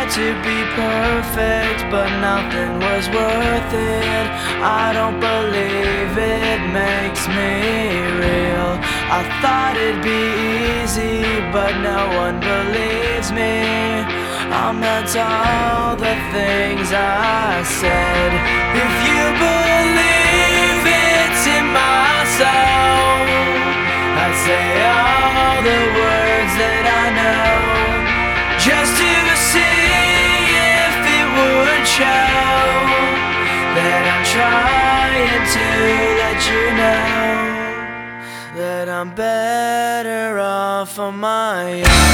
tried to be perfect, but nothing was worth it. I don't believe it makes me real. I thought it'd be easy, but no one believes me. I meant all the things I said. If you believe it's in my soul, I'd say all the words that I know, just to see if it would show that I'm trying to let you know that I'm better off on my own.